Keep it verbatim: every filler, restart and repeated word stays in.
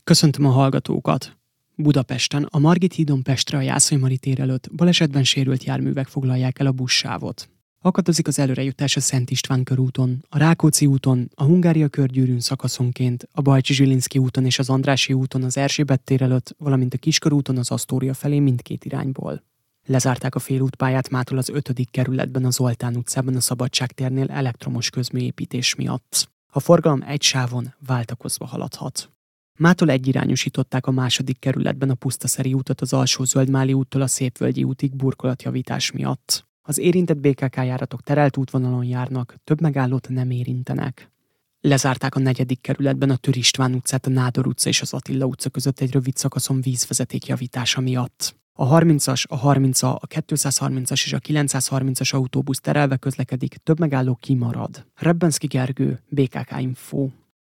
Köszöntöm a hallgatókat! Budapesten, a Margit hídon Pestre a Jászai Mari tér előtt balesetben sérült járművek foglalják el a buszsávot. Akadozik az előrejutás a Szent István körúton, a Rákóczi úton, a Hungária körgyűrűn szakaszonként, a Bajcsy-Zsilinszky úton és az Andrássy úton az Erzsébet tér előtt, valamint a Kiskörúton az Asztória felé mindkét irányból. Lezárták a félútpályát mától az ötödik kerületben a Zoltán utcában a Szabadságtérnél elektromos közműépítés miatt. A forgalom egy sávon váltakozva haladhat. Mától egyirányosították a második kerületben a Pusztaszeri útat az Alsó-Zöldmáli úttól a Szépvölgyi útig burkolatjavítás miatt. Az érintett bé ká ká járatok terelt útvonalon járnak, több megállót nem érintenek. Lezárták a negyedik kerületben a Tür István utcát a Nádor utca és az Attila utca között egy rövid szakaszon vízvezeték javítása miatt. A harmincas, a harminc, a kétszázharmincas és a kilencszázharmincas autóbusz terelve közlekedik, több megálló kimarad. Rebbenszky Gergő, bé ká ká Info.